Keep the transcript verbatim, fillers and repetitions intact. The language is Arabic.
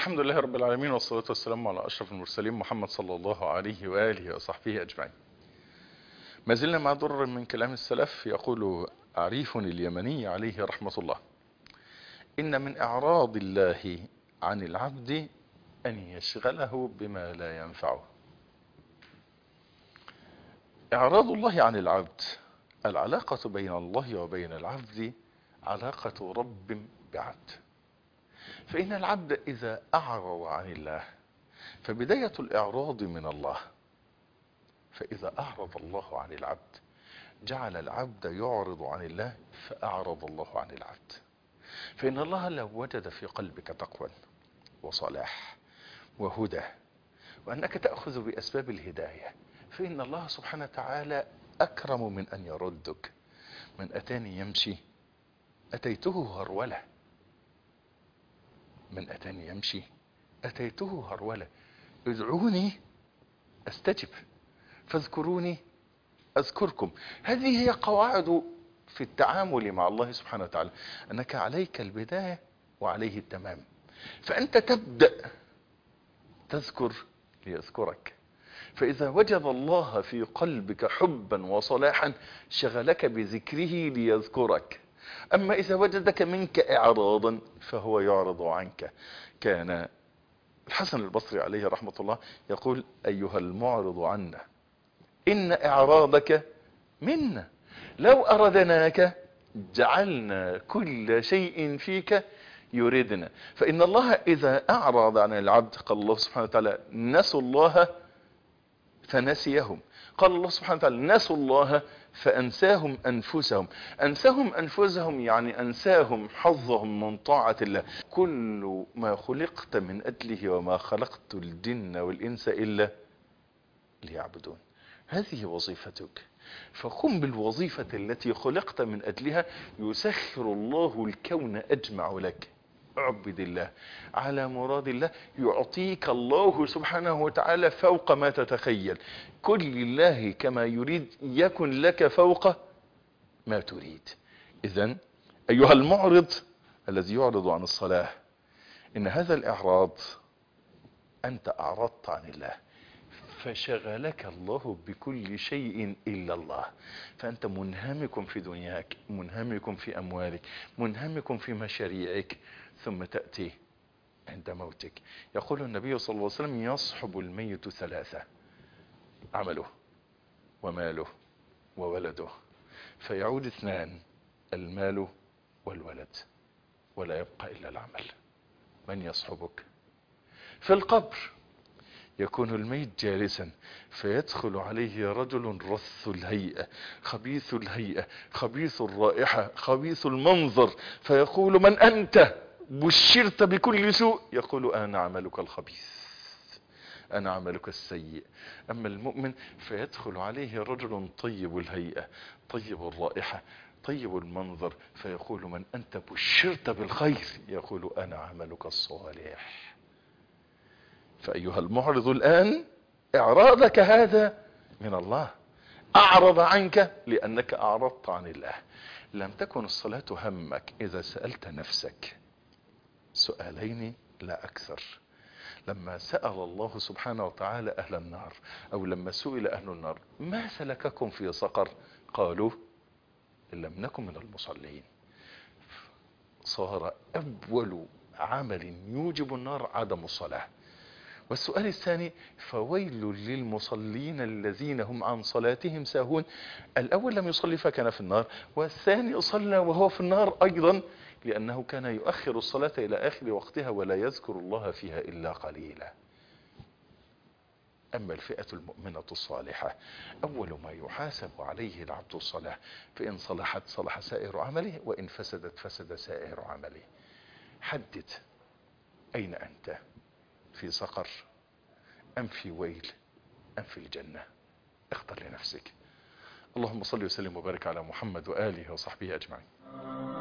الحمد لله رب العالمين، والصلاة والسلام على أشرف المرسلين محمد صلى الله عليه وآله وصحبه أجمعين. ما زلنا مع در من كلام السلف. يقول عريف اليمني عليه رحمة الله: إن من إعراض الله عن العبد أن يشغله بما لا ينفعه. إعراض الله عن العبد، العلاقة بين الله وبين العبد علاقة رب بعبد. فإن العبد إذا أعرض عن الله فبداية الإعراض من الله، فإذا أعرض الله عن العبد جعل العبد يعرض عن الله فأعرض الله عن العبد. فإن الله لو وجد في قلبك تقوى وصلاح وهدى وأنك تأخذ بأسباب الهداية، فإن الله سبحانه وتعالى أكرم من أن يردك. من أتاني يمشي أتيته هرولة، من أتاني يمشي أتيته هرولة. ادعوني أستجب، فاذكروني أذكركم. هذه هي قواعد في التعامل مع الله سبحانه وتعالى، أنك عليك البداية وعليه التمام. فأنت تبدأ تذكر ليذكرك، فإذا وجد الله في قلبك حبا وصلاحا شغلك بذكره ليذكرك. أما إذا وجدك منك إعراضا فهو يعرض عنك. كان الحسن البصري عليه رحمة الله يقول: أيها المعرض عنا إن إعراضك منا، لو أردناك جعلنا كل شيء فيك يريدنا. فإن الله إذا أعرض عن العبد، قال الله سبحانه وتعالى: نسوا الله فنسيهم. قال الله سبحانه وتعالى: نسوا الله فأنساهم أنفسهم. أنساهم أنفسهم يعني أنساهم حظهم من طاعة الله. كل ما خلقت من أجله وما خلقت الجن والإنس إلا ليعبدون. هذه وظيفتك، فقم بالوظيفة التي خلقت من أجلها. يسخر الله الكون أجمع لك. اعبد الله على مراد الله، يعطيك الله سبحانه وتعالى فوق ما تتخيل. كن لله كما يريد يكن لك فوق ما تريد. إذن أيها المعرض الذي يعرض عن الصلاة، إن هذا الإعراض أنت أعرضت عن الله فشغلك الله بكل شيء إلا الله. فأنت منهمك في دنياك، منهمك في أموالك، منهمك في مشاريعك، ثم تأتي عند موتك. يقول النبي صلى الله عليه وسلم: يصحب الميت ثلاثة: عمله وماله وولده، فيعود اثنان: المال والولد، ولا يبقى إلا العمل. من يصحبك؟ في القبر يكون الميت جالسا فيدخل عليه رجل رث الهيئة خبيث الهيئة خبيث الرائحة خبيث المنظر، فيقول: من أنت؟ بشرت بكل سوء. يقول: أنا عملك الخبيث، أنا عملك السيء. أما المؤمن فيدخل عليه رجل طيب الهيئة طيب الرائحة طيب المنظر، فيقول: من أنت؟ بشرت بالخير. يقول: أنا عملك الصالح. فأيها المعرض الآن، إعراضك هذا من الله، أعرض عنك لأنك أعرضت عن الله. لم تكن الصلاة همك إذا سألت نفسك سؤالين لا أكثر. لما سأل الله سبحانه وتعالى أهل النار، أو لما سئل أهل النار: ما سلككم في سقر؟ قالوا: إن لم نكن من المصلين. صار أول عمل يوجب النار عدم الصلاة. والسؤال الثاني: فويل للمصلين الذين هم عن صلاتهم ساهون. الأول لم يصلي فكان في النار، والثاني صلى وهو في النار أيضا، لأنه كان يؤخر الصلاة إلى آخر وقتها ولا يذكر الله فيها إلا قليلا. أما الفئة المؤمنة الصالحة، أول ما يحاسب عليه العبد الصلاة، فإن صلحت صلح سائر عمله، وإن فسدت فسد سائر عمله. حدد أين أنت، في سقر أم في ويل أم في الجنة؟ اختر لنفسك. اللهم صل وسلم وبارك على محمد وآله وصحبه أجمعين.